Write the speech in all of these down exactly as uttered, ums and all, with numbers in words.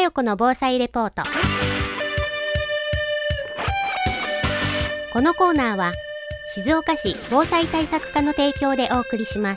よこの防災レポート。このコーナーは静岡市防災対策課の提供でお送りします。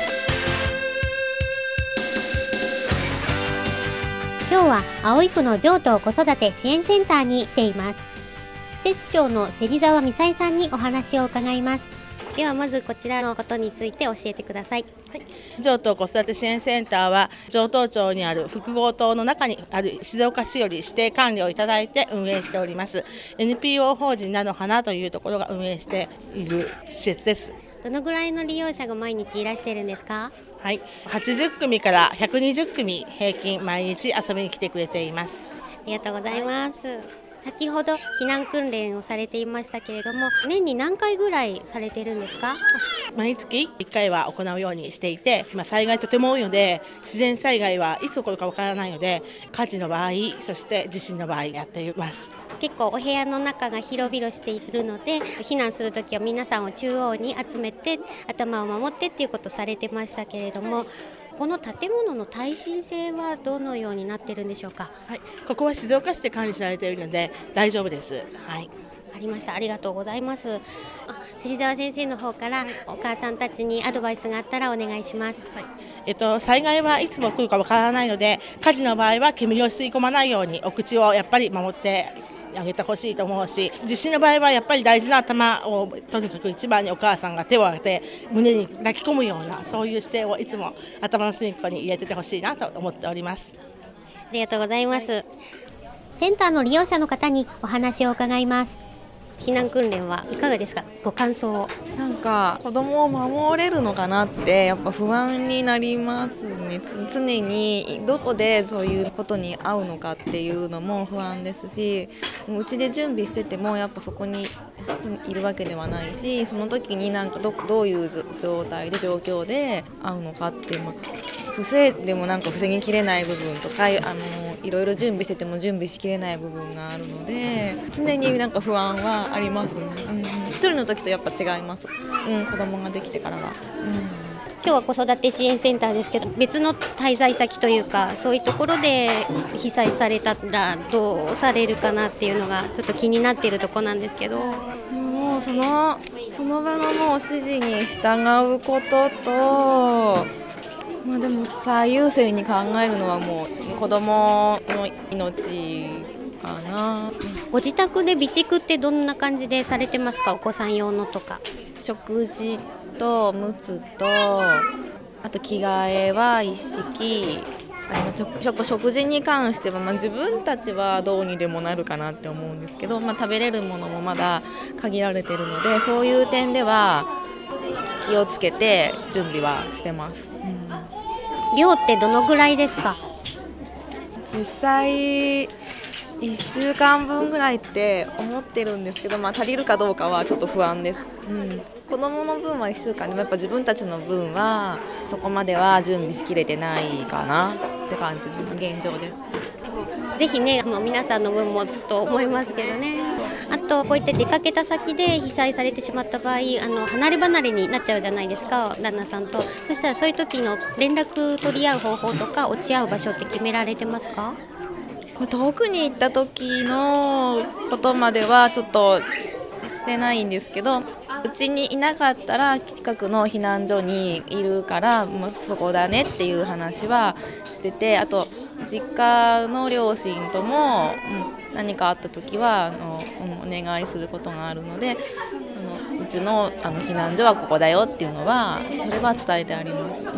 今日は葵区の譲渡子育て支援センターに来ています。施設長の芹沢美沙さんにお話を伺います。ではまずこちらのことについて教えてください。 はい、譲渡子育て支援センターは城東町にある複合棟の中にある静岡市より指定管理をいただいて運営しております エヌピーオー 法人菜の花というところが運営している施設です。 どのぐらいの利用者が毎日いらしているんですか？ はい、はちじゅっくみからひゃくにじゅっくみ平均毎日遊びに来てくれています。 ありがとうございます。先ほど避難訓練をされていましたけれども、年に何回ぐらいされているんですか？ 毎月いっかいは行うようにしていて、今災害とても多いので、自然災害はいつ起こるかわからないので、火事の場合、そして地震の場合やっています。 結構お部屋の中が広々しているので、避難するときは皆さんを中央に集めて頭を守ってっていうことをされてましたけれども、この建物の耐震性はどのようになっているんでしょうか？ はい、ここは静岡市で管理されているので大丈夫です。はい、 わかりました。ありがとうございます。あ、芹沢先生の方からお母さんたちにアドバイスがあったらお願いします。 はい、えっと、災害はいつも来るかわからないので、火事の場合は煙を吸い込まないようにお口をやっぱり守ってあげてほしいと思うし、地震の場合はやっぱり大事な頭をとにかく一番にお母さんが手を挙げて胸に抱き込むような、そういう姿勢をいつも頭の隅っこに入れててほしいなと思っております。 ありがとうございます。はい、センターの利用者の方にお話を伺います。避難訓練はいかがですか？ご感想を。 なんか子供を守れるのかなってやっぱ不安になりますね。常にどこでそういうことに遭うのかっていうのも不安ですし、うちで準備しててもやっぱそこに普通にいるわけではないし、その時になんか ど, どういう状態で状況で遭うのかって、まあ、防いでもなんか防ぎきれない部分とか、あのいろいろ準備してても準備しきれない部分があるので、常になんか不安はありますね。うん、一人の時とやっぱ違います。うん、子供ができてからは。うん、 今日は子育て支援センターですけど、別の滞在先というかそういうところで被災されたらどうされるかなっていうのがちょっと気になっているところなんですけど。 もうそのその場のもう指示に従うことと、まあ、でも最優先に考えるのはもう子供の命かな。 ご自宅で備蓄ってどんな感じでされてますか？お子さん用のとか。 食事とむつと、あと着替えは一式。あのちょちょ食事に関しては、まあ、自分たちはどうにでもなるかなって思うんですけど、まあ、食べれるものもまだ限られているので、そういう点では気をつけて準備はしてます。 うん、量ってどのぐらいですか？ 実際いっしゅうかんぶんぐらいって思ってるんですけど、まあ、足りるかどうかはちょっと不安です。うん、子供の分はいっしゅうかんでもやっぱ自分たちの分はそこまでは準備しきれてないかなって感じの現状です。 ぜひね、もう皆さんの分もと思いますけどね。あとこういった出かけた先で被災されてしまった場合、あの離れ離れになっちゃうじゃないですか、旦那さんと。そしたらそういう時の連絡取り合う方法とか落ち合う場所って決められてますか？ 遠くに行った時のことまではちょっとしてないんですけど、うちにいなかったら近くの避難所にいるから、まあ、そこだねっていう話はしてて、あと実家の両親とも、うん、何かあった時はあの、うん、お願いすることがあるので、あのうち の, あの避難所はここだよっていうのはそれは伝えてあります。うん、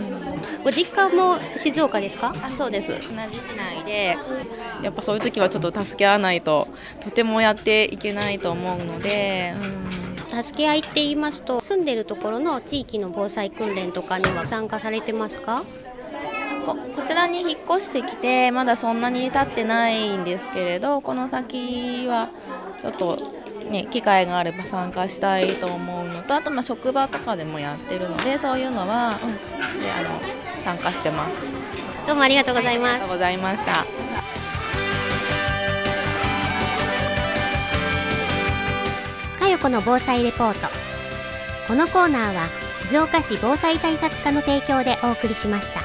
ご実家も静岡ですか？ あ、そうです。同じ市内でやっぱそういう時はちょっと助け合わないととてもやっていけないと思うので、 うん、助け合いって言いますと、住んでるところの地域の防災訓練とかには参加されてますか？ こ, こちらに引っ越してきてまだそんなに経ってないんですけれど、この先はちょっとね、機会があれば参加したいと思うのと、あとまあ職場とかでもやってるので、そういうのは、うん、であの参加してます。 どうもありがとうございます。 ありがとうございました。 かよこの防災レポート。このコーナーは静岡市防災対策課の提供でお送りしました。